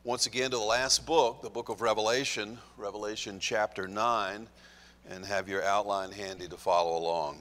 once again to the last book, the book of Revelation, Revelation chapter 9, and have your outline handy to follow along.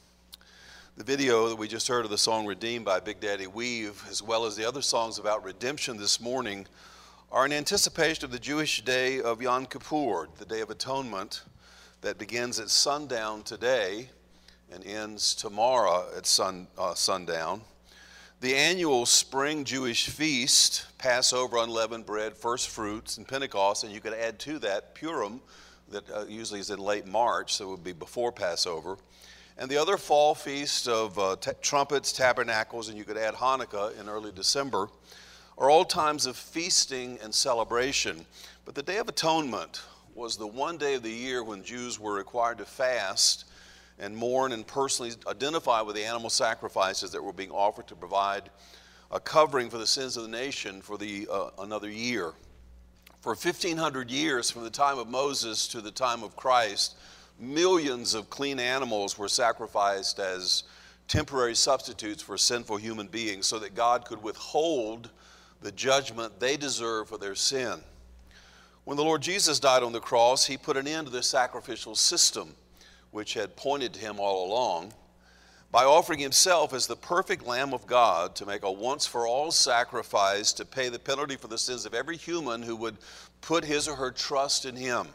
The video that we just heard of the song Redeemed by Big Daddy Weave, as well as the other songs about redemption this morning, are in anticipation of the Jewish day of Yom Kippur, the Day of Atonement, that begins at sundown today and ends tomorrow at sundown. The annual spring Jewish feast, Passover, unleavened bread, first fruits, and Pentecost, and you could add to that Purim, that usually is in late March, so it would be before Passover. And the other fall feast of trumpets, tabernacles, and you could add Hanukkah in early December, are all times of feasting and celebration. But the Day of Atonement was the one day of the year when Jews were required to fast and mourn and personally identify with the animal sacrifices that were being offered to provide a covering for the sins of the nation for another year. For 1,500 years, from the time of Moses to the time of Christ, millions of clean animals were sacrificed as temporary substitutes for sinful human beings so that God could withhold the judgment they deserve for their sin. When the Lord Jesus died on the cross, he put an end to the sacrificial system which had pointed to him all along, by offering himself as the perfect Lamb of God to make a once-for-all sacrifice to pay the penalty for the sins of every human who would put his or her trust in him.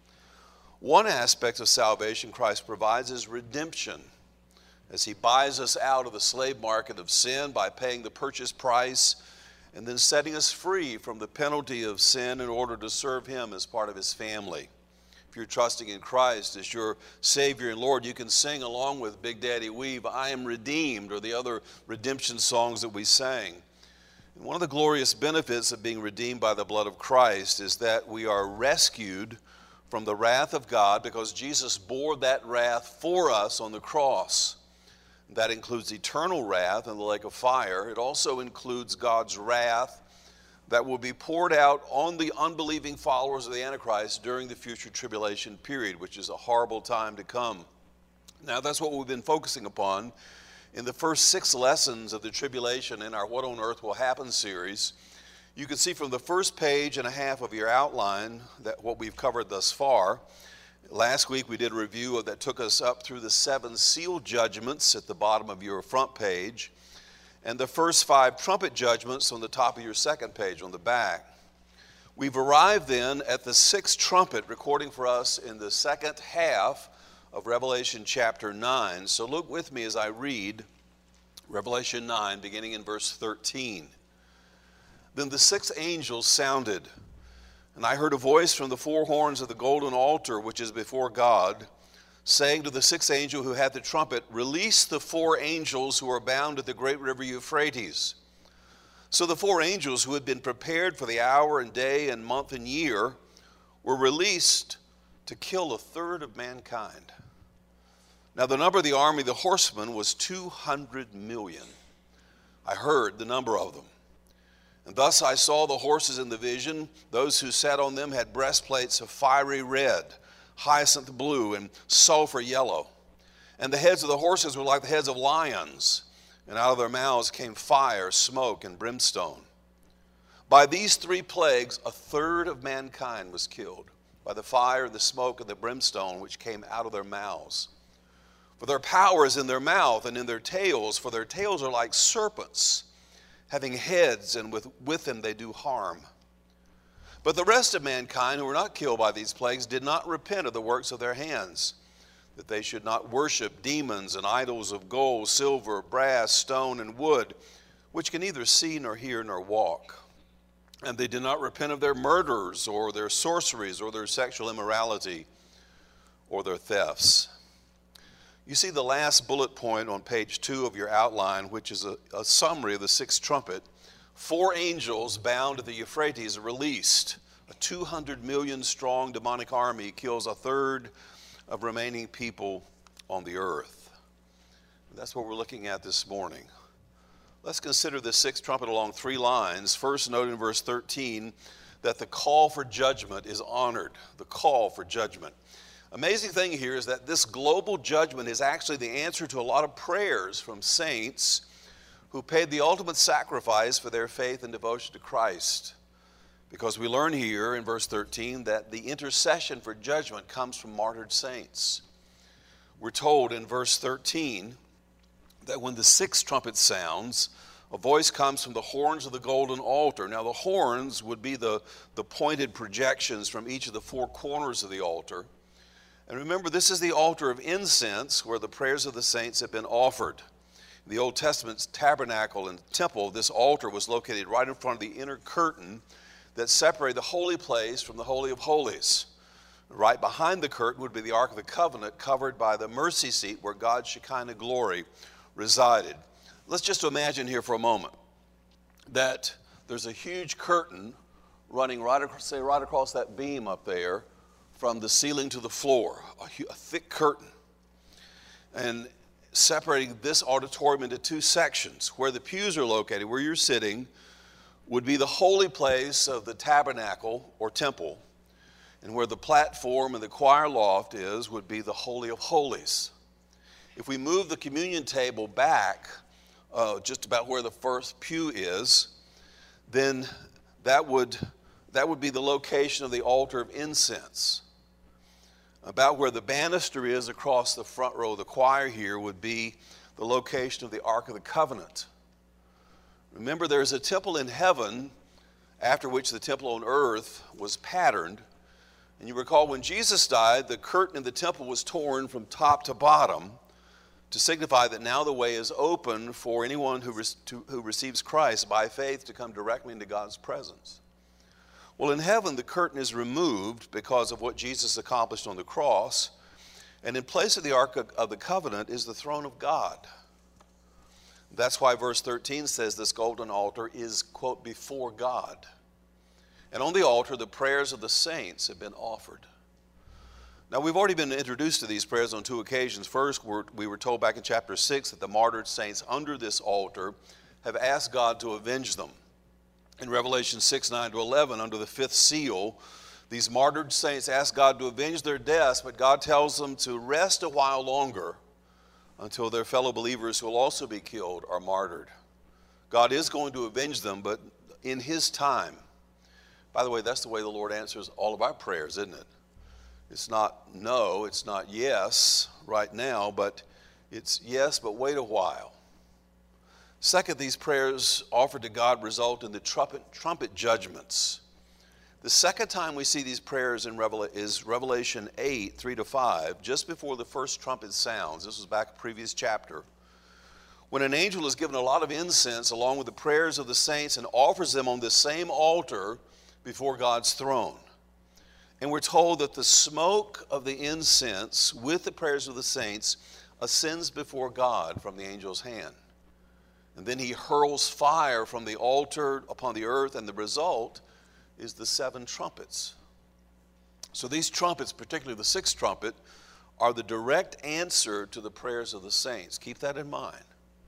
One aspect of salvation Christ provides is redemption, as he buys us out of the slave market of sin by paying the purchase price and then setting us free from the penalty of sin in order to serve him as part of his family. If you're trusting in Christ as your Savior and Lord, you can sing along with Big Daddy Weave, I Am Redeemed, or the other redemption songs that we sang. And one of the glorious benefits of being redeemed by the blood of Christ is that we are rescued from the wrath of God because Jesus bore that wrath for us on the cross. That includes eternal wrath in the lake of fire. It also includes God's wrath that will be poured out on the unbelieving followers of the Antichrist during the future tribulation period, which is a horrible time to come. Now, that's what we've been focusing upon in the first 6 lessons of the tribulation in our What on Earth Will Happen series. You can see from the first page and a half of your outline that what we've covered thus far. Last week we did a review that took us up through the 7 seal judgments at the bottom of your front page, and the first 5 trumpet judgments on the top of your second page on the back. We've arrived then at the 6th trumpet recording for us in the second half of Revelation chapter 9. So look with me as I read Revelation 9, beginning in verse 13. Then the 6th angel sounded, and I heard a voice from the 4 horns of the golden altar which is before God, saying to the 6th angel who had the trumpet, release the 4 angels who are bound at the great river Euphrates. So the 4 angels who had been prepared for the hour and day and month and year were released to kill 1/3 of mankind. Now the number of the army of the horsemen was 200 million. I heard the number of them. And thus I saw the horses in the vision. Those who sat on them had breastplates of fiery red, hyacinth blue, and sulfur yellow. And the heads of the horses were like the heads of lions, and out of their mouths came fire, smoke, and brimstone. By these 3 plagues, 1/3 of mankind was killed, by the fire, the smoke, and the brimstone which came out of their mouths. For their power is in their mouth and in their tails, for their tails are like serpents, having heads, and with them they do harm. But the rest of mankind who were not killed by these plagues did not repent of the works of their hands, that they should not worship demons and idols of gold, silver, brass, stone, and wood, which can neither see nor hear nor walk. And they did not repent of their murders or their sorceries or their sexual immorality or their thefts. You see the last bullet point on page 2 of your outline, which is a summary of the 6th trumpet. 4 angels bound at the Euphrates are released. A 200 million strong demonic army kills 1/3 of remaining people on the earth. That's what we're looking at this morning. Let's consider the 6th trumpet along 3 lines. First, note in verse 13 that the call for judgment is honored. The call for judgment. Amazing thing here is that this global judgment is actually the answer to a lot of prayers from saints who paid the ultimate sacrifice for their faith and devotion to Christ. Because we learn here in verse 13 that the intercession for judgment comes from martyred saints. We're told in verse 13 that when the sixth trumpet sounds, a voice comes from the horns of the golden altar. Now the horns would be the pointed projections from each of the four corners of the altar. And remember, this is the altar of incense where the prayers of the saints have been offered. In the Old Testament's tabernacle and temple, this altar was located right in front of the inner curtain that separated the holy place from the Holy of Holies. Right behind the curtain would be the Ark of the Covenant, covered by the mercy seat where God's Shekinah glory resided. Let's just imagine here for a moment that there's a huge curtain running right across that beam up there from the ceiling to the floor, a thick curtain, and separating this auditorium into two sections. Where the pews are located, where you're sitting, would be the holy place of the tabernacle or temple, and where the platform and the choir loft is would be the Holy of Holies. If we move the communion table back just about where the first pew is, then that would be the location of the altar of incense. About where the banister is across the front row of the choir here would be the location of the Ark of the Covenant. Remember, there's a temple in heaven after which the temple on earth was patterned. And you recall when Jesus died, the curtain in the temple was torn from top to bottom to signify that now the way is open for anyone who receives Christ by faith to come directly into God's presence. Well, in heaven, the curtain is removed because of what Jesus accomplished on the cross. And in place of the Ark of the Covenant is the throne of God. That's why verse 13 says this golden altar is, quote, before God. And on the altar, the prayers of the saints have been offered. Now, we've already been introduced to these prayers on two occasions. First, we were told back in chapter 6 that the martyred saints under this altar have asked God to avenge them. In Revelation 6, 9 to 11, under the fifth seal, these martyred saints ask God to avenge their deaths, but God tells them to rest a while longer until their fellow believers who will also be killed are martyred. God is going to avenge them, but in His time. By the way, that's the way the Lord answers all of our prayers, isn't it? It's not no, it's not yes right now, but it's yes, but wait a while. Second, these prayers offered to God result in the trumpet judgments. The second time we see these prayers is Revelation 8, 3 to 5, just before the first trumpet sounds. This was back in the previous chapter. When an angel is given a lot of incense along with the prayers of the saints and offers them on this same altar before God's throne. And we're told that the smoke of the incense with the prayers of the saints ascends before God from the angel's hand. And then he hurls fire from the altar upon the earth, and the result is the seven trumpets. So these trumpets, particularly the sixth trumpet, are the direct answer to the prayers of the saints. Keep that in mind.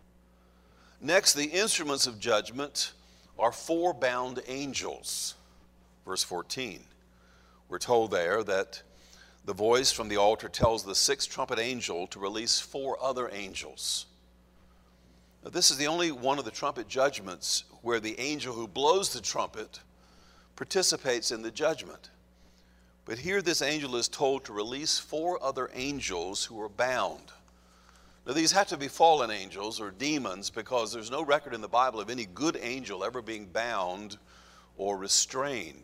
Next, the instruments of judgment are four bound angels. Verse 14. We're told there that the voice from the altar tells the sixth trumpet angel to release four other angels. Now, this is the only one of the trumpet judgments where the angel who blows the trumpet participates in the judgment. But here this angel is told to release four other angels who are bound. Now, these have to be fallen angels or demons because there's no record in the Bible of any good angel ever being bound or restrained.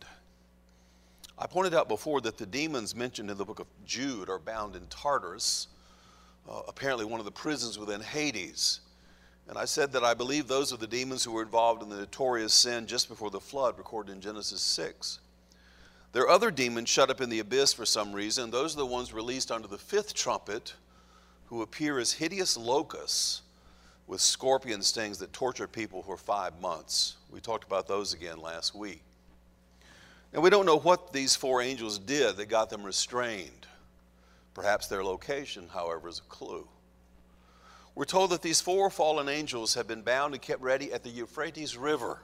I pointed out before that the demons mentioned in the book of Jude are bound in Tartarus, apparently one of the prisons within Hades. And I said that I believe those are the demons who were involved in the notorious sin just before the flood recorded in Genesis 6. There are other demons shut up in the abyss for some reason. Those are the ones released under the fifth trumpet who appear as hideous locusts with scorpion stings that torture people for 5 months. We talked about those again last week. And we don't know what these four angels did that got them restrained. Perhaps their location, however, is a clue. We're told that these four fallen angels have been bound and kept ready at the Euphrates River.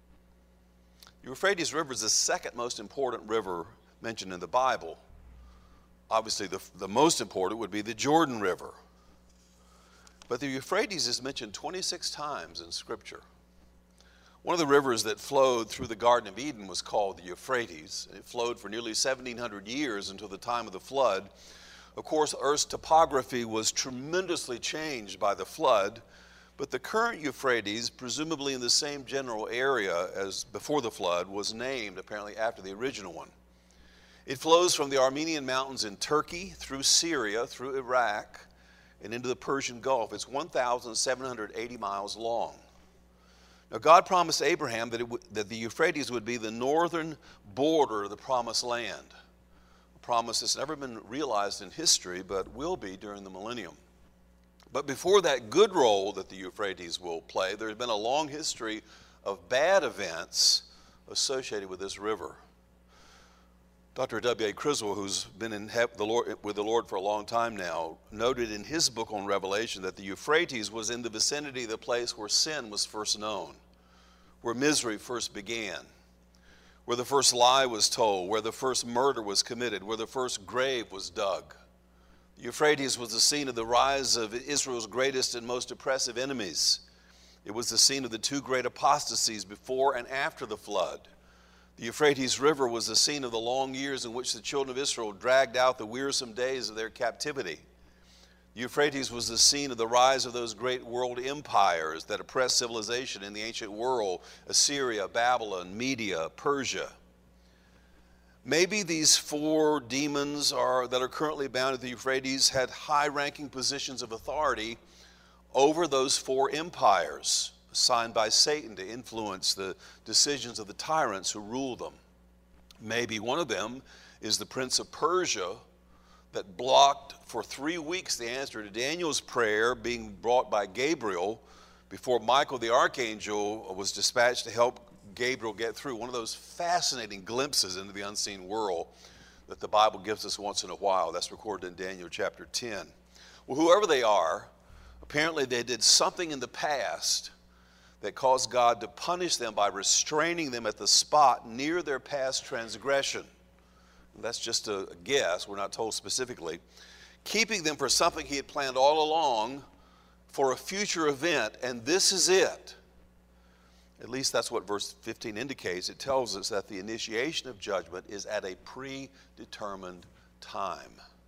The Euphrates River is the second most important river mentioned in the Bible. Obviously, the most important would be the Jordan River. But the Euphrates is mentioned 26 times in Scripture. One of the rivers that flowed through the Garden of Eden was called the Euphrates. It flowed for nearly 1,700 years until the time of the flood. Of course, Earth's topography was tremendously changed by the flood, but the current Euphrates, presumably in the same general area as before the flood, was named apparently after the original one. It flows from the Armenian Mountains in Turkey, through Syria, through Iraq, and into the Persian Gulf. It's 1,780 miles long. Now, God promised Abraham that the Euphrates would be the northern border of the Promised Land. A promise that's never been realized in history, but will be during the millennium. But before that good role that the Euphrates will play, there's been a long history of bad events associated with this river. Dr. W.A. Criswell, who's been with the Lord for a long time now, noted in his book on Revelation that the Euphrates was in the vicinity of the place where sin was first known, where misery first began, where the first lie was told, where the first murder was committed, where the first grave was dug. The Euphrates was the scene of the rise of Israel's greatest and most oppressive enemies. It was the scene of the two great apostasies before and after the flood. The Euphrates River was the scene of the long years in which the children of Israel dragged out the wearisome days of their captivity. The Euphrates was the scene of the rise of those great world empires that oppressed civilization in the ancient world: Assyria, Babylon, Media, Persia. Maybe these four demons that are currently bound at the Euphrates had high-ranking positions of authority over those four empires, assigned by Satan to influence the decisions of the tyrants who rule them. Maybe one of them is the prince of Persia that blocked for 3 weeks the answer to Daniel's prayer being brought by Gabriel before Michael the archangel was dispatched to help Gabriel get through. One of those fascinating glimpses into the unseen world that the Bible gives us once in a while. That's recorded in Daniel chapter 10. Well, whoever they are, apparently they did something in the past that caused God to punish them by restraining them at the spot near their past transgression. That's just a guess, we're not told specifically. Keeping them for something he had planned all along for a future event, and this is it. At least that's what verse 15 indicates. It tells us that the initiation of judgment is at a predetermined time.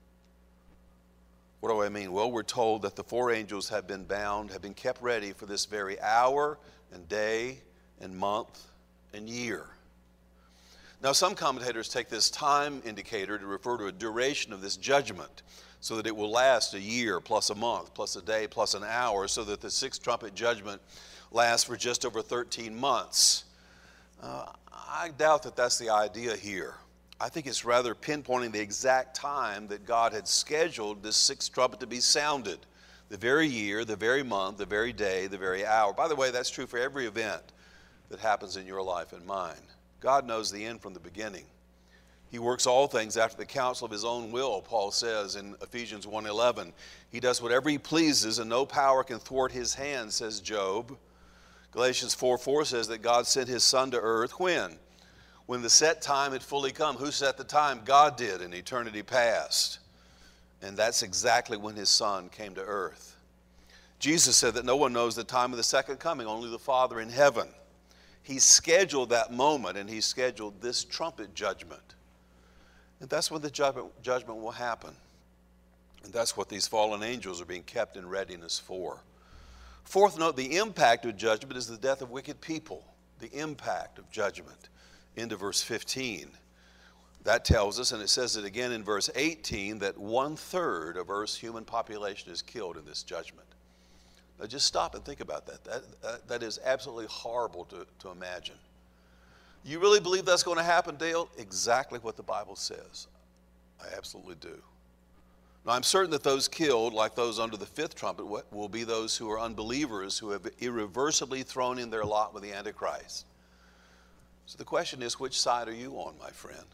What do I mean? Well, we're told that the four angels have been bound, have been kept ready for this very hour and day and month and year. Now, some commentators take this time indicator to refer to a duration of this judgment, so that it will last a year plus a month plus a day plus an hour, so that the sixth trumpet judgment lasts for just over 13 months. I doubt that that's the idea here. I think it's rather pinpointing the exact time that God had scheduled this sixth trumpet to be sounded. The very year, the very month, the very day, the very hour. By the way, that's true for every event that happens in your life and mine. God knows the end from the beginning. He works all things after the counsel of his own will, Paul says in Ephesians 1:11. He does whatever he pleases, and no power can thwart his hand, says Job. Galatians 4:4 says that God sent his son to earth when? When the set time had fully come. Who set the time? God did in eternity past. And that's exactly when his son came to earth. Jesus said that no one knows the time of the second coming, only the Father in heaven. He scheduled that moment, and he scheduled this trumpet judgment. And that's when the judgment will happen. And that's what these fallen angels are being kept in readiness for. Fourth note, the impact of judgment is the death of wicked people. The impact of judgment. Into verse 15. That tells us, and it says it again in verse 18, that 1/3 of Earth's human population is killed in this judgment. Now just stop and think about that. That is absolutely horrible to imagine. You really believe that's going to happen, Dale? Exactly what the Bible says. I absolutely do. Now, I'm certain that those killed, like those under the fifth trumpet, will be those who are unbelievers, who have irreversibly thrown in their lot with the Antichrist. So the question is, which side are you on, my friend?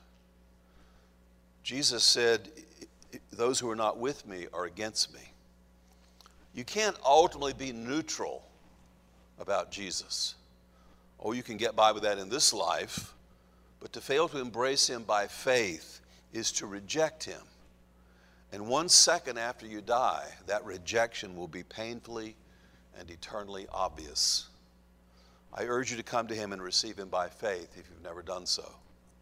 Jesus said, those who are not with me are against me. You can't ultimately be neutral about Jesus. Oh, you can get by with that in this life, but to fail to embrace him by faith is to reject him. And 1 second after you die, that rejection will be painfully and eternally obvious. I urge you to come to him and receive him by faith if you've never done so.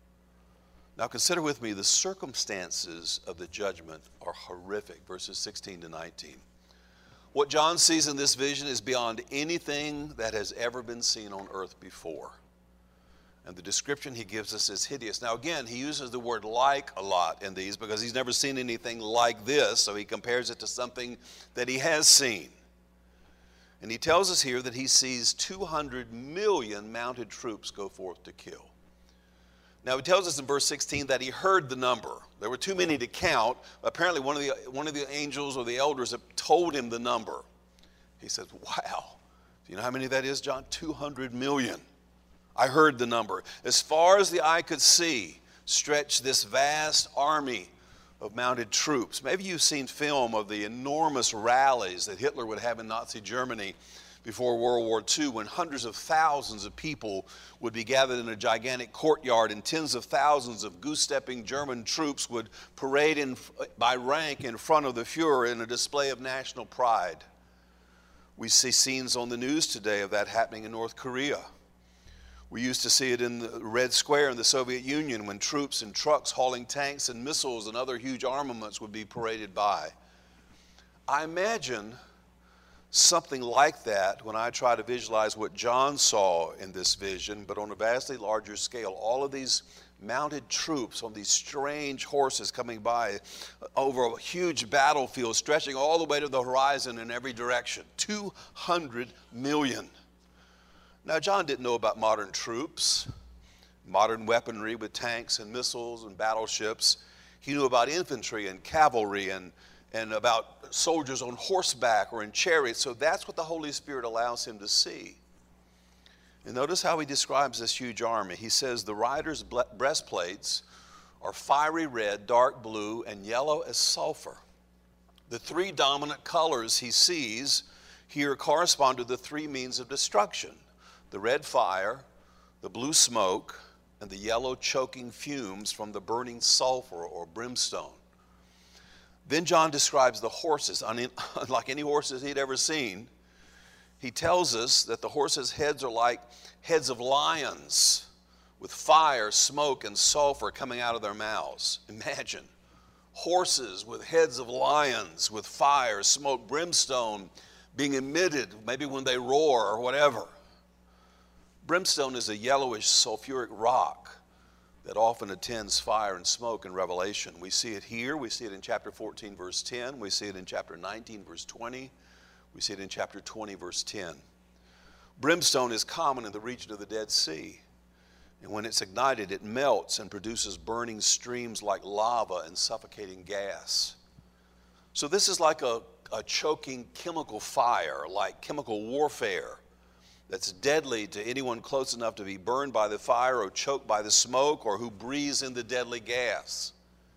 Now consider with me the circumstances of the judgment are horrific, verses 16 to 19. What John sees in this vision is beyond anything that has ever been seen on earth before. And the description he gives us is hideous. Now again, he uses the word like a lot in these because he's never seen anything like this, so he compares it to something that he has seen. And he tells us here that he sees 200 million mounted troops go forth to kill. Now he tells us in verse 16 that he heard the number. There were too many to count. Apparently one of the angels or the elders told him the number. He says, wow, do you know how many that is, John? 200 million. I heard the number. As far as the eye could see, stretched this vast army of mounted troops. Maybe you've seen film of the enormous rallies that Hitler would have in Nazi Germany before World War II, when hundreds of thousands of people would be gathered in a gigantic courtyard and tens of thousands of goose-stepping German troops would parade by rank in front of the Fuhrer in a display of national pride. We see scenes on the news today of that happening in North Korea. We used to see it in the Red Square in the Soviet Union when troops and trucks hauling tanks and missiles and other huge armaments would be paraded by. I imagine something like that when I try to visualize what John saw in this vision, but on a vastly larger scale. All of these mounted troops on these strange horses coming by over a huge battlefield stretching all the way to the horizon in every direction. 200 million. Now, John didn't know about modern troops, modern weaponry with tanks and missiles and battleships. He knew about infantry and cavalry and about soldiers on horseback or in chariots. So that's what the Holy Spirit allows him to see. And notice how he describes this huge army. He says the riders' breastplates are fiery red, dark blue, and yellow as sulfur. The three dominant colors he sees here correspond to the three means of destruction: the red fire, the blue smoke, and the yellow choking fumes from the burning sulfur or brimstone. Then John describes the horses. Unlike any horses he'd ever seen, he tells us that the horses' heads are like heads of lions with fire, smoke, and sulfur coming out of their mouths. Imagine horses with heads of lions with fire, smoke, brimstone being emitted, maybe when they roar or whatever. Brimstone is a yellowish sulfuric rock that often attends fire and smoke in Revelation. We see it here. We see it in chapter 14, verse 10. We see it in chapter 19, verse 20. We see it in chapter 20, verse 10. Brimstone is common in the region of the Dead Sea. And when it's ignited, it melts and produces burning streams like lava and suffocating gas. So this is like a choking chemical fire, like chemical warfare, that's deadly to anyone close enough to be burned by the fire or choked by the smoke or who breathes in the deadly gas.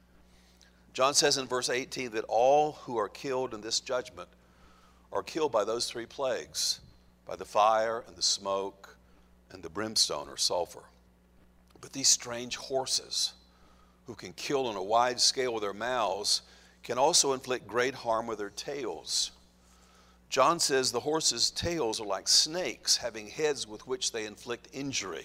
John says in verse 18 that all who are killed in this judgment are killed by those three plagues, by the fire and the smoke and the brimstone or sulfur. But these strange horses who can kill on a wide scale with their mouths can also inflict great harm with their tails. John says the horses' tails are like snakes, having heads with which they inflict injury.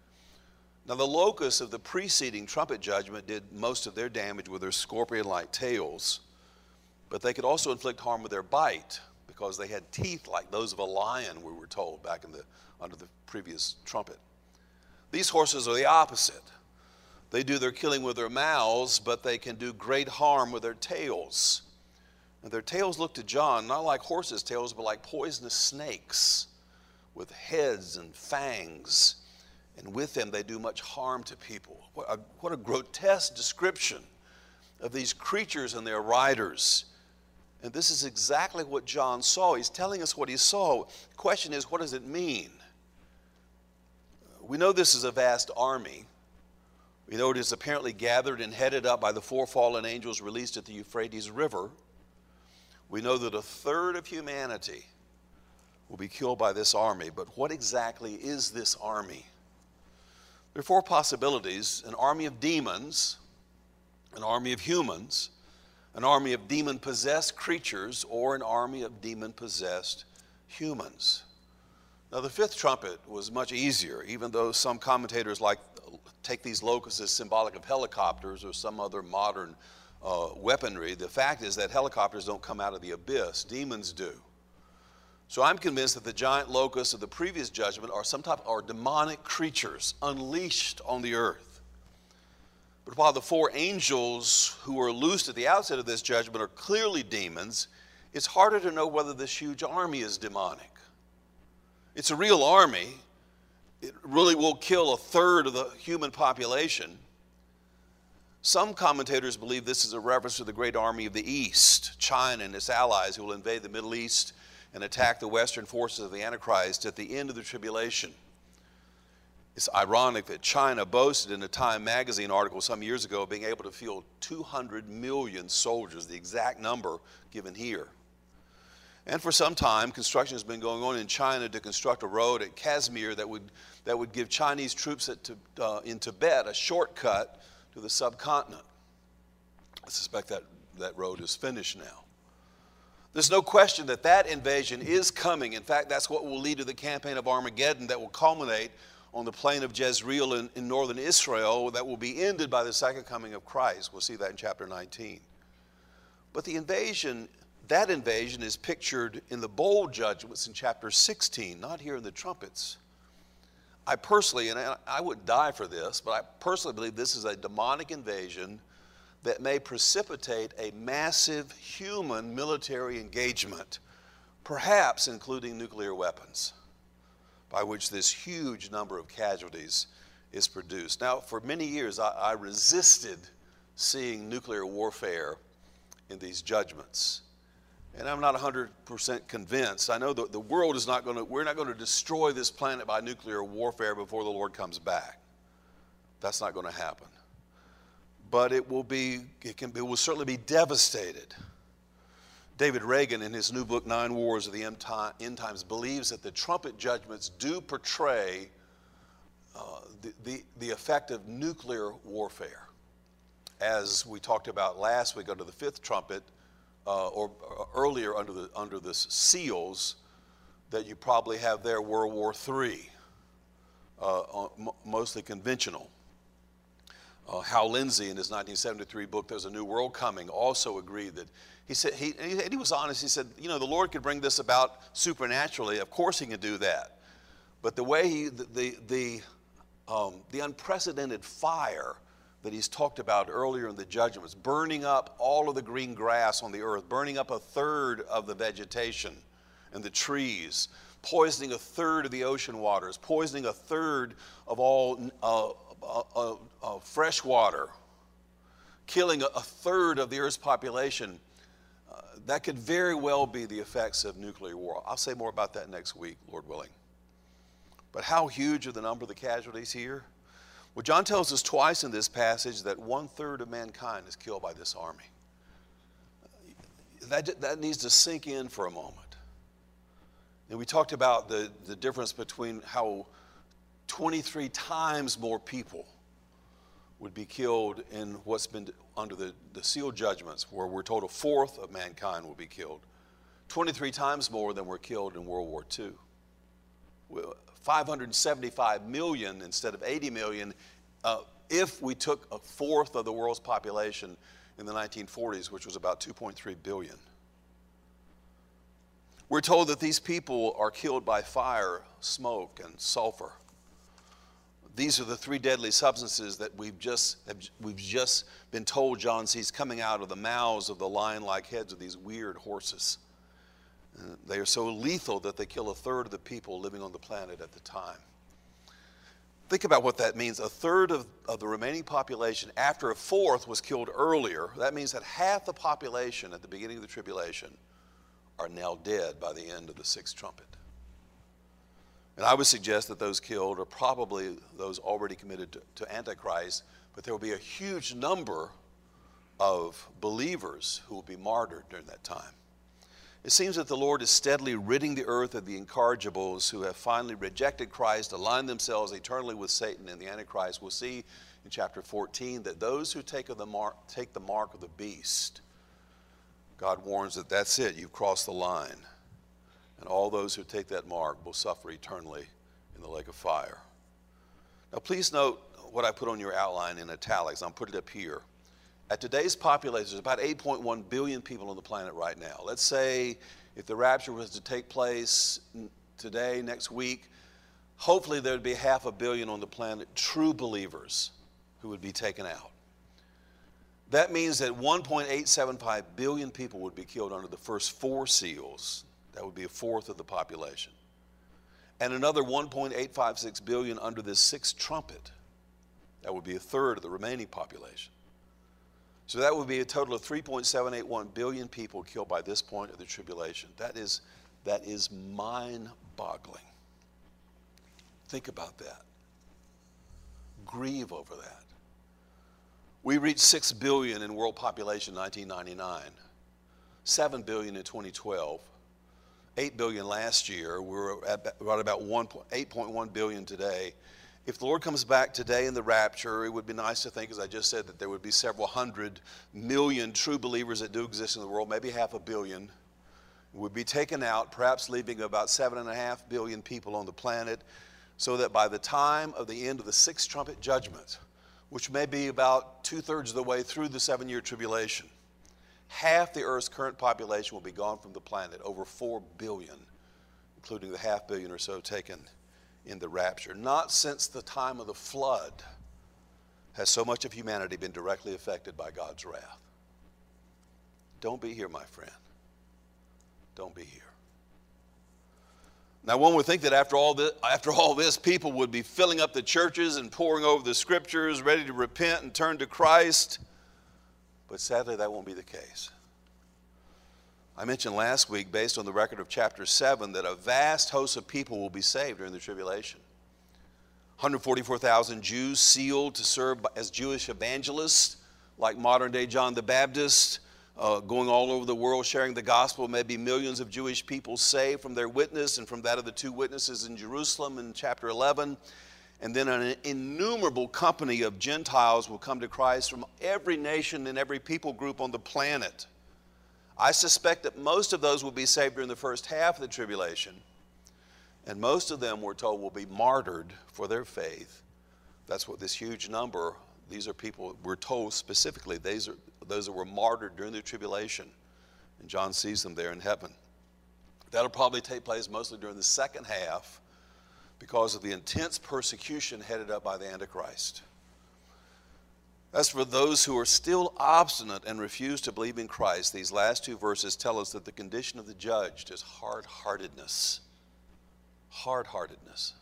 Now, the locusts of the preceding trumpet judgment did most of their damage with their scorpion-like tails, but they could also inflict harm with their bite because they had teeth like those of a lion, we were told back under the previous trumpet. These horses are the opposite. They do their killing with their mouths, but they can do great harm with their tails. And their tails look to John not like horses' tails, but like poisonous snakes with heads and fangs. And with them, they do much harm to people. What a grotesque description of these creatures and their riders. And this is exactly what John saw. He's telling us what he saw. The question is, what does it mean? We know this is a vast army. We know it is apparently gathered and headed up by the four fallen angels released at the Euphrates River. We know that a third of humanity will be killed by this army, but what exactly is this army? There are four possibilities: an army of demons, an army of humans, an army of demon-possessed creatures, or an army of demon-possessed humans. Now, the fifth trumpet was much easier, even though some commentators take these locusts as symbolic of helicopters or some other modern weaponry. The fact is that helicopters don't come out of the abyss. Demons do. So I'm convinced that the giant locusts of the previous judgment are demonic creatures unleashed on the earth. But while the four angels who were loosed at the outset of this judgment are clearly demons, it's harder to know whether this huge army is demonic. It's a real army. It really will kill a third of the human population. Some commentators believe this is a reference to the great army of the East, China and its allies, who will invade the Middle East and attack the Western forces of the Antichrist at the end of the tribulation. It's ironic that China boasted in a Time magazine article some years ago of being able to field 200 million soldiers, the exact number given here. And for some time, construction has been going on in China to construct a road at Kashmir that would give Chinese troops in Tibet a shortcut to the subcontinent. I suspect that road is finished now. There's no question that invasion is coming. In fact, that's what will lead to the campaign of Armageddon that will culminate on the plain of Jezreel in northern Israel, that will be ended by the second coming of Christ. We'll see that in chapter 19. But that invasion is pictured in the bowl judgments in chapter 16, not here in the trumpets. I personally, and I wouldn't die for this, but I personally believe this is a demonic invasion that may precipitate a massive human military engagement, perhaps including nuclear weapons, by which this huge number of casualties is produced. Now, for many years, I resisted seeing nuclear warfare in these judgments. And I'm not 100% convinced. I know the world is we're not going to destroy this planet by nuclear warfare before the Lord comes back. That's not going to happen. But it will certainly be devastated. David Reagan, in his new book, 9 Wars of the End Times, believes that the trumpet judgments do portray the effect of nuclear warfare. As we talked about last week under the fifth trumpet, or earlier under the seals, that you probably have there World War III, mostly conventional. Hal Lindsey, in his 1973 book, There's a New World Coming, also agreed that he was honest. He said, the Lord could bring this about supernaturally. Of course he can do that. But the way the unprecedented fire that he's talked about earlier in the judgments, burning up all of the green grass on the earth, burning up a third of the vegetation and the trees, poisoning a third of the ocean waters, poisoning a third of all fresh water, killing a third of the earth's population, that could very well be the effects of nuclear war. I'll say more about that next week, Lord willing. But how huge are the number of the casualties here? Well, John tells us twice in this passage that 1/3 of mankind is killed by this army. That needs to sink in for a moment. And we talked about the difference between how 23 times more people would be killed in what's been under the seal judgments, where we're told 1/4 of mankind will be killed. 23 times more than were killed in World War II. 575 million instead of 80 million if we took 1/4 of the world's population in the 1940s, which was about 2.3 billion. We're told that these people are killed by fire, smoke, and sulfur. These are the 3 deadly substances that we've just been told John sees coming out of the mouths of the lion-like heads of these weird horses. They are so lethal that they kill 1/3 of the people living on the planet at the time. Think about what that means. 1/3 of the remaining population, after 1/4 was killed earlier, that means that half the population at the beginning of the tribulation are now dead by the end of the 6th trumpet. And I would suggest that those killed are probably those already committed to Antichrist, but there will be a huge number of believers who will be martyred during that time. It seems that the Lord is steadily ridding the earth of the incorrigibles who have finally rejected Christ, aligned themselves eternally with Satan and the Antichrist. We'll see in chapter 14 that those who take the mark of the beast, God warns that that's it, you've crossed the line. and all those who take that mark will suffer eternally in the lake of fire. Now please note what I put on your outline in italics. I'll put it up here. At today's population, there's about 8.1 billion people on the planet right now. Let's say if the rapture was to take place today, next week, hopefully there would be 500 million on the planet, true believers who would be taken out. That means that 1.875 billion people would be killed under the first 4 seals. That would be a fourth of the population. And another 1.856 billion under this 6th trumpet. That would be a third of the remaining population. So that would be a total of 3.781 billion people killed by this point of the tribulation. That is mind-boggling. Think about that. Grieve over that. We reached 6 billion in world population in 1999, 7 billion in 2012, 8 billion last year. We're at right about 8.1 billion today. If the Lord comes back today in the rapture, it would be nice to think, as I just said, that there would be several 100 million true believers that do exist in the world, maybe 500 million, would be taken out, perhaps leaving about 7.5 billion people on the planet, so that by the time of the end of the 6th trumpet judgment, which may be about 2/3 of the way through the 7-year tribulation, half the Earth's current population will be gone from the planet, over 4 billion, including the 500 million or so taken in the rapture. Not since the time of the flood has so much of humanity been directly affected by God's wrath. Don't be here, my friend. Don't be here. Now, one would think that after all this, people would be filling up the churches and poring over the scriptures, ready to repent and turn to Christ. But sadly, that won't be the case. I mentioned last week, based on the record of chapter 7, that a vast host of people will be saved during the tribulation. 144,000 Jews sealed to serve as Jewish evangelists, like modern-day John the Baptist, going all over the world sharing the gospel. Maybe millions of Jewish people saved from their witness and from that of the 2 witnesses in Jerusalem in chapter 11. And then an innumerable company of Gentiles will come to Christ from every nation and every people group on the planet. I suspect that most of those will be saved during the first half of the tribulation, and most of them, we're told, will be martyred for their faith. That's what this huge number, these are people, we're told specifically, those that were martyred during the tribulation, and John sees them there in heaven. That'll probably take place mostly during the second half because of the intense persecution headed up by the Antichrist. As for those who are still obstinate and refuse to believe in Christ, these last 2 verses tell us that the condition of the judged is hard-heartedness. Hard-heartedness.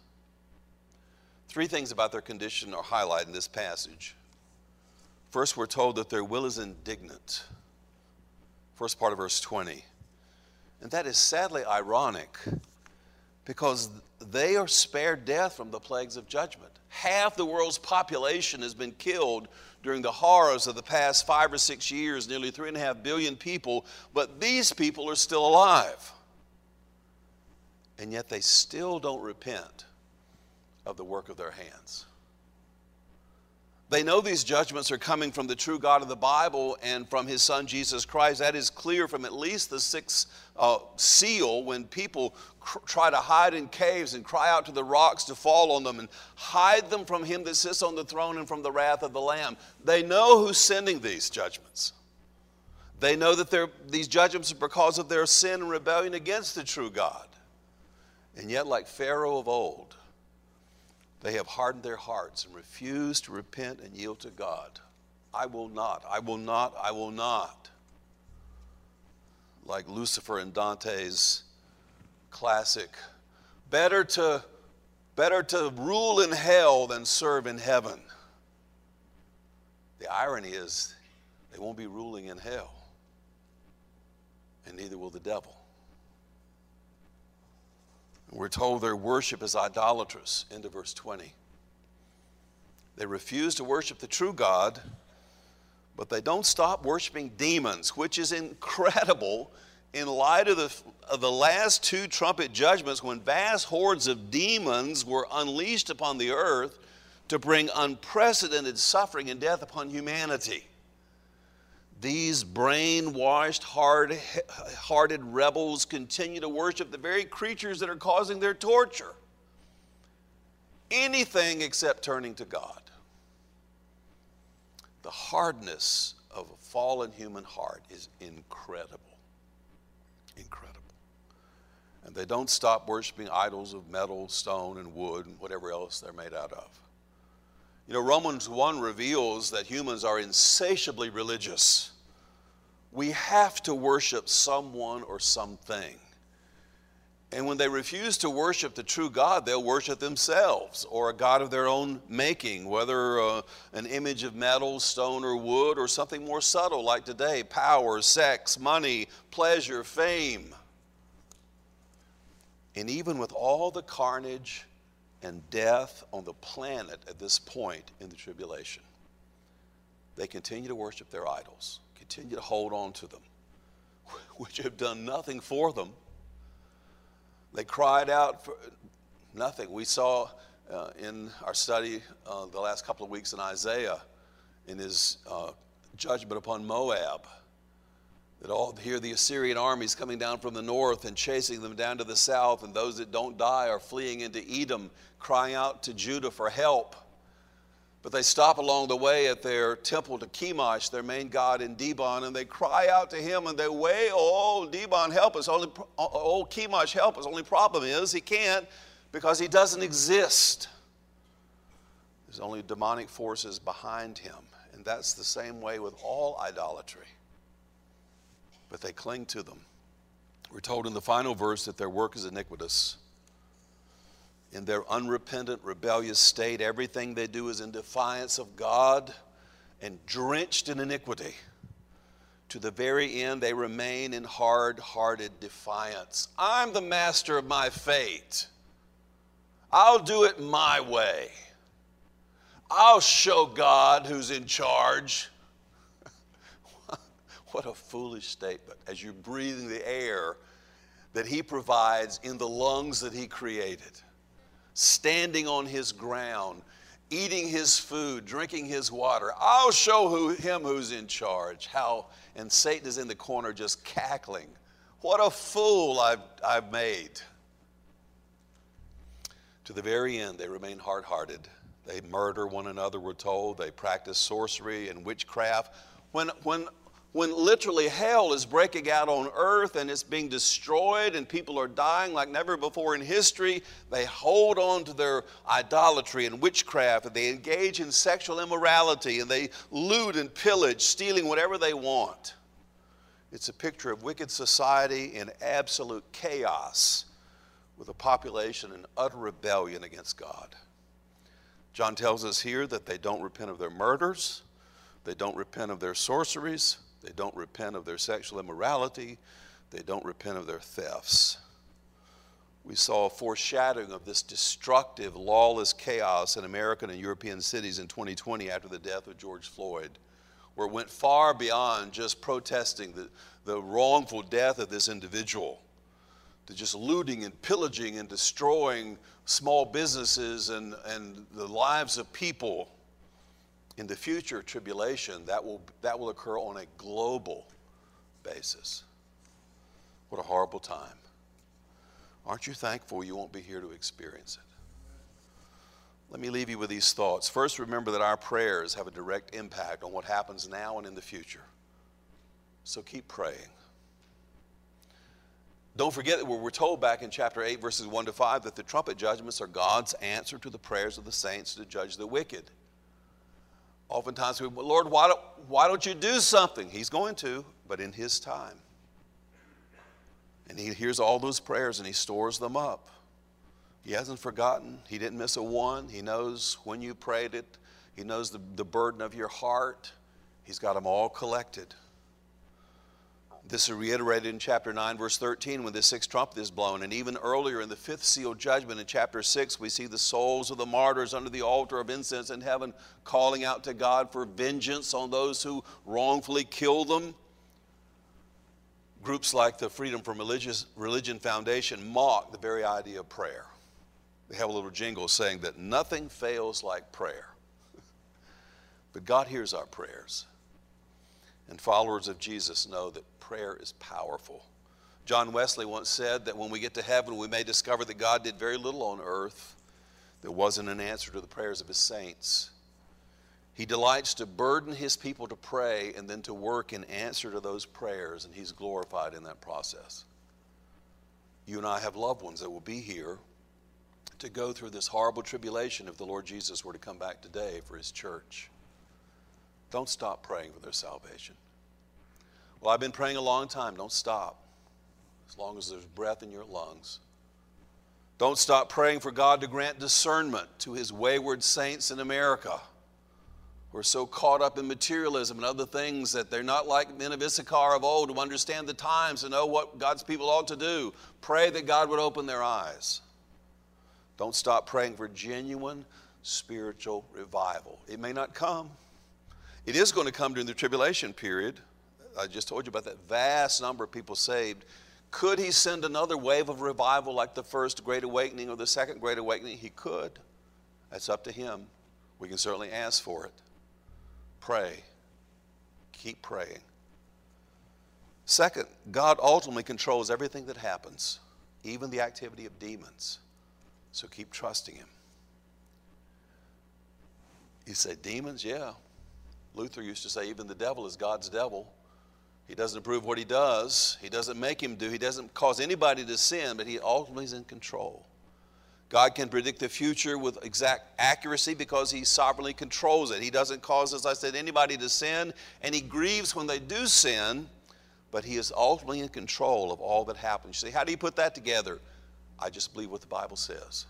3 things about their condition are highlighted in this passage. First, we're told that their will is indignant. First part of verse 20. And that is sadly ironic because they are spared death from the plagues of judgment. Half the world's population has been killed during the horrors of the past 5 or 6 years, nearly 3.5 billion people, but these people are still alive. And yet they still don't repent of the work of their hands. They know these judgments are coming from the true God of the Bible and from his son Jesus Christ. That is clear from at least the 6th seal, when people try to hide in caves and cry out to the rocks to fall on them and hide them from him that sits on the throne and from the wrath of the Lamb. They know who's sending these judgments. They know that these judgments are because of their sin and rebellion against the true God. And yet, like Pharaoh of old, they have hardened their hearts and refused to repent and yield to God. I will not, I will not, I will not. Like Lucifer in Dante's classic, better to rule in hell than serve in heaven. The irony is they won't be ruling in hell, and neither will the devil. We're told their worship is idolatrous, into verse 20. They refuse to worship the true God, but they don't stop worshiping demons, which is incredible in light of the last 2 trumpet judgments, when vast hordes of demons were unleashed upon the earth to bring unprecedented suffering and death upon humanity. These brainwashed, hard-hearted rebels continue to worship the very creatures that are causing their torture. Anything except turning to God. The hardness of a fallen human heart is incredible. Incredible. And they don't stop worshiping idols of metal, stone, and wood, and whatever else they're made out of. You know, Romans 1 reveals that humans are insatiably religious. We have to worship someone or something. And when they refuse to worship the true God, they'll worship themselves or a God of their own making, whether an image of metal, stone, or wood, or something more subtle like today, power, sex, money, pleasure, fame. And even with all the carnage and death on the planet at this point in the tribulation, they continue to worship their idols, continue to hold on to them, which have done nothing for them. They cried out for nothing. We saw in our study the last couple of weeks in Isaiah, in his judgment upon Moab, that here the Assyrian armies coming down from the north and chasing them down to the south, and those that don't die are fleeing into Edom, crying out to Judah for help. But they stop along the way at their temple to Chemosh, their main god in Dibon, and they cry out to him and they wail, "Oh, Dibon, help us. Oh, Chemosh, help us." Only problem is he can't, because he doesn't exist. There's only demonic forces behind him. And that's the same way with all idolatry. But they cling to them. We're told in the final verse that their work is iniquitous. In their unrepentant, rebellious state, everything they do is in defiance of God and drenched in iniquity. To the very end, they remain in hard-hearted defiance. I'm the master of my fate. I'll do it my way. I'll show God who's in charge. What a foolish statement as you're breathing the air that he provides in the lungs that he created. Standing on his ground, eating his food, drinking his water. I'll show him who's in charge. And Satan is in the corner just cackling. What a fool I've made. To the very end, they remain hard-hearted. They murder one another, we're told. They practice sorcery and witchcraft. When literally hell is breaking out on earth and it's being destroyed and people are dying like never before in history, they hold on to their idolatry and witchcraft, and they engage in sexual immorality, and they loot and pillage, stealing whatever they want. It's a picture of wicked society in absolute chaos, with a population in utter rebellion against God. John tells us here that they don't repent of their murders, they don't repent of their sorceries, they don't repent of their sexual immorality. They don't repent of their thefts. We saw a foreshadowing of this destructive, lawless chaos in American and European cities in 2020 after the death of George Floyd, where it went far beyond just protesting the wrongful death of this individual, to just looting and pillaging and destroying small businesses and the lives of people. In the future tribulation, that will occur on a global basis. What a horrible time. Aren't you thankful you won't be here to experience it? Let me leave you with these thoughts. First, remember that our prayers have a direct impact on what happens now and in the future. So keep praying. Don't forget that we're told back in chapter 8, verses 1 to 5, that the trumpet judgments are God's answer to the prayers of the saints to judge the wicked. Oftentimes we say, "Lord, why don't you do something?" He's going to, but in his time. And he hears all those prayers and he stores them up. He hasn't forgotten. He didn't miss a one. He knows when you prayed it. He knows the burden of your heart. He's got them all collected. This is reiterated in chapter 9, verse 13, when the sixth trumpet is blown. And even earlier in the fifth seal judgment in chapter 6, we see the souls of the martyrs under the altar of incense in heaven calling out to God for vengeance on those who wrongfully kill them. Groups like the Freedom from Religion Foundation mock the very idea of prayer. They have a little jingle saying that nothing fails like prayer. But God hears our prayers. And followers of Jesus know that prayer is powerful. John Wesley once said that when we get to heaven, we may discover that God did very little on earth that wasn't an answer to the prayers of his saints. He delights to burden his people to pray and then to work in answer to those prayers, and he's glorified in that process. You and I have loved ones that will be here to go through this horrible tribulation if the Lord Jesus were to come back today for his church. Don't stop praying for their salvation. Well, I've been praying a long time. Don't stop, as long as there's breath in your lungs. Don't stop praying for God to grant discernment to his wayward saints in America who are so caught up in materialism and other things that they're not like men of Issachar of old who understand the times and know what God's people ought to do. Pray that God would open their eyes. Don't stop praying for genuine spiritual revival. It may not come. It is going to come during the tribulation period. I just told you about that vast number of people saved. Could he send another wave of revival like the first Great Awakening or the second Great Awakening? He could. That's up to him. We can certainly ask for it. Pray. Keep praying. Second, God ultimately controls everything that happens, even the activity of demons. So keep trusting him. You say, demons? Yeah. Luther used to say even the devil is God's devil. He doesn't approve what he does. He doesn't make him do. He doesn't cause anybody to sin, but he ultimately is in control. God can predict the future with exact accuracy because he sovereignly controls it. He doesn't cause, as I said, anybody to sin, and he grieves when they do sin, but he is ultimately in control of all that happens. You say, how do you put that together? I just believe what the Bible says.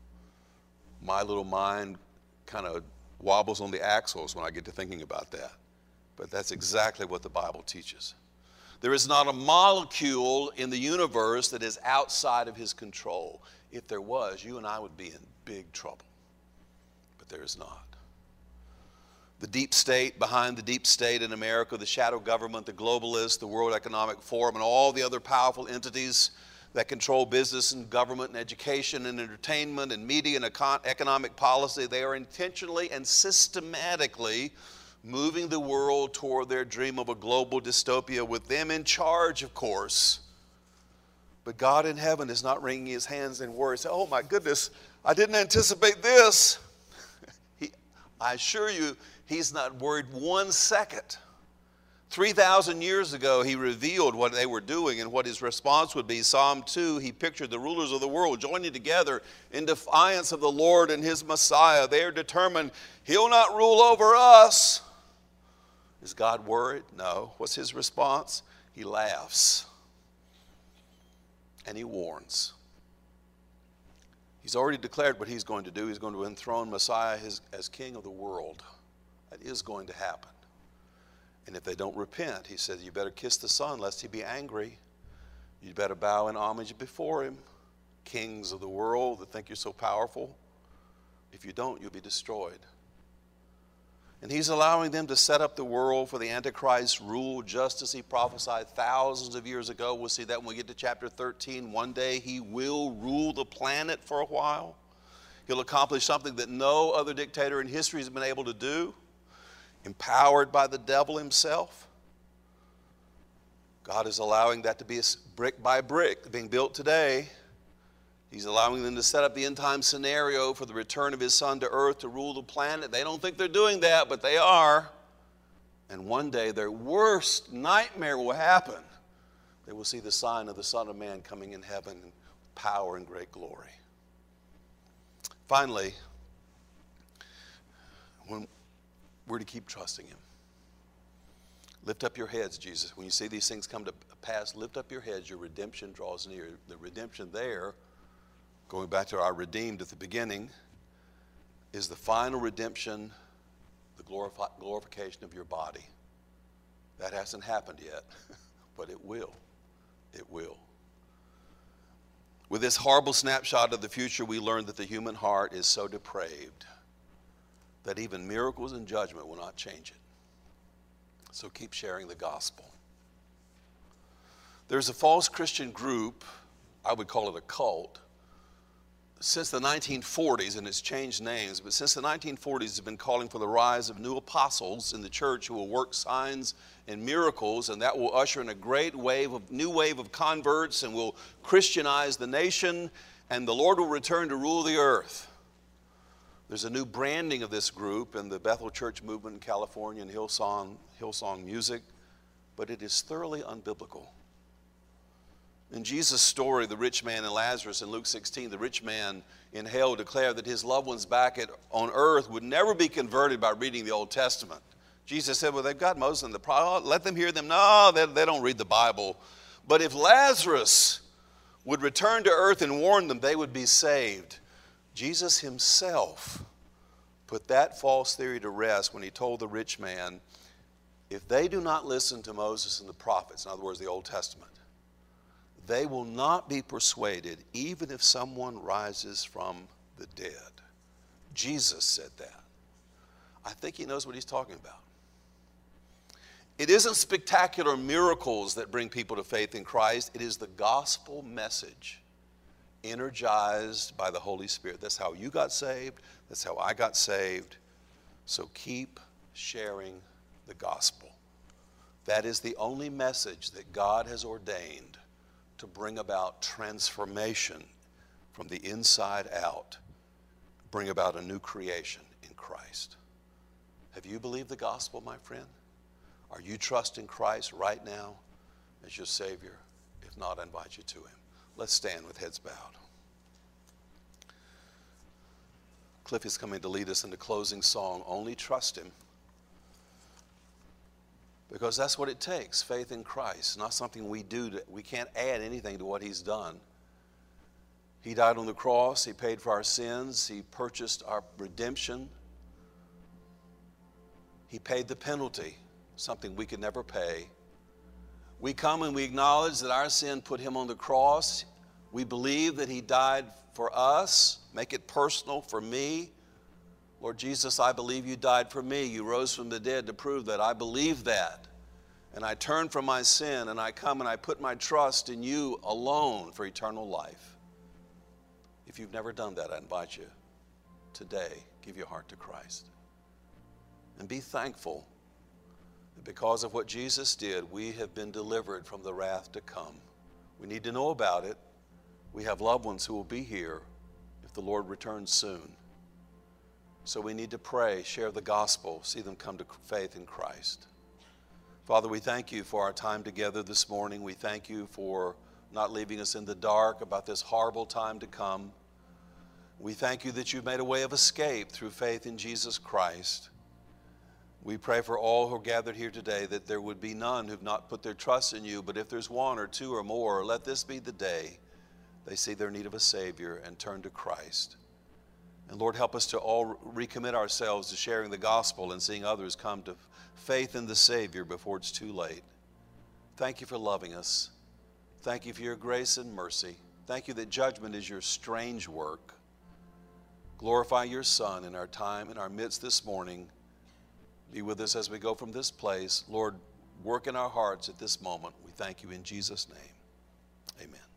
My little mind kind of wobbles on the axles when I get to thinking about that. But that's exactly what the Bible teaches. There is not a molecule in the universe that is outside of his control. If there was, you and I would be in big trouble. But there is not. The deep state behind the deep state in America, the shadow government, the globalists, the World Economic Forum, and all the other powerful entities that control business and government and education and entertainment and media and economic policy, they are intentionally and systematically moving the world toward their dream of a global dystopia with them in charge, of course. But God in heaven is not wringing his hands in worry. Say, oh my goodness, I didn't anticipate this. I assure you, he's not worried 1 second. 3,000 years ago, he revealed what they were doing and what his response would be. Psalm 2, he pictured the rulers of the world joining together in defiance of the Lord and his Messiah. They are determined, he'll not rule over us. Is God worried? No. What's his response? He laughs. And he warns. He's already declared what he's going to do. He's going to enthrone Messiah as king of the world. That is going to happen. And if they don't repent, he says, you better kiss the Son lest he be angry. You better bow in homage before him. Kings of the world that think you're so powerful. If you don't, you'll be destroyed. And he's allowing them to set up the world for the Antichrist's rule, just as he prophesied thousands of years ago. We'll see that when we get to chapter 13. One day he will rule the planet for a while. He'll accomplish something that no other dictator in history has been able to do. Empowered by the devil himself. God is allowing that to be brick by brick being built today. He's allowing them to set up the end time scenario for the return of his Son to earth to rule the planet. They don't think they're doing that, but they are. And one day their worst nightmare will happen. They will see the sign of the Son of Man coming in heaven in power and great glory. Finally, we're to keep trusting him. Lift up your heads, Jesus. When you see these things come to pass, lift up your heads. Your redemption draws near. The redemption there, going back to our redeemed at the beginning, is the final redemption, the glorification of your body. That hasn't happened yet, but it will. It will. With this horrible snapshot of the future, we learn that the human heart is so depraved that even miracles and judgment will not change it. So keep sharing the gospel. There's a false Christian group, I would call it a cult, since the 1940s, and it's changed names, but since the 1940s, has been calling for the rise of new apostles in the church who will work signs and miracles, and that will usher in a great new wave of converts and will Christianize the nation, and the Lord will return to rule the earth. There's a new branding of this group in the Bethel Church movement in California and Hillsong Music, but it is thoroughly unbiblical. In Jesus' story, the rich man and Lazarus in Luke 16, the rich man in hell declared that his loved ones back on earth would never be converted by reading the Old Testament. Jesus said, well, they've got Moses and the prophet, let them hear them. No, they don't read the Bible. But if Lazarus would return to earth and warn them, they would be saved. Jesus himself put that false theory to rest when he told the rich man, if they do not listen to Moses and the prophets, in other words, the Old Testament, they will not be persuaded even if someone rises from the dead. Jesus said that. I think he knows what he's talking about. It isn't spectacular miracles that bring people to faith in Christ. It is the gospel message energized by the Holy Spirit. That's how you got saved. That's how I got saved. So keep sharing the gospel. That is the only message that God has ordained to bring about transformation from the inside out, bring about a new creation in Christ. Have you believed the gospel, my friend? Are you trusting Christ right now as your Savior? If not, I invite you to him. Let's stand with heads bowed. Cliff is coming to lead us in the closing song, Only Trust Him. Because that's what it takes, faith in Christ, not something we do. We can't add anything to what he's done. He died on the cross. He paid for our sins. He purchased our redemption. He paid the penalty, something we could never pay. We come and we acknowledge that our sin put him on the cross. We believe that he died for us. Make it personal for me. Lord Jesus, I believe you died for me. You rose from the dead to prove that. I believe that. And I turn from my sin and I come and I put my trust in you alone for eternal life. If you've never done that, I invite you today, give your heart to Christ. And be thankful that because of what Jesus did, we have been delivered from the wrath to come. We need to know about it. We have loved ones who will be here if the Lord returns soon. So we need to pray, share the gospel, see them come to faith in Christ. Father, we thank you for our time together this morning. We thank you for not leaving us in the dark about this horrible time to come. We thank you that you've made a way of escape through faith in Jesus Christ. We pray for all who are gathered here today that there would be none who've not put their trust in you, but if there's one or two or more, let this be the day they see their need of a Savior and turn to Christ. And Lord, help us to all recommit ourselves to sharing the gospel and seeing others come to faith in the Savior before it's too late. Thank you for loving us. Thank you for your grace and mercy. Thank you that judgment is your strange work. Glorify your Son in our time, in our midst this morning. Be with us as we go from this place. Lord, work in our hearts at this moment. We thank you in Jesus' name. Amen.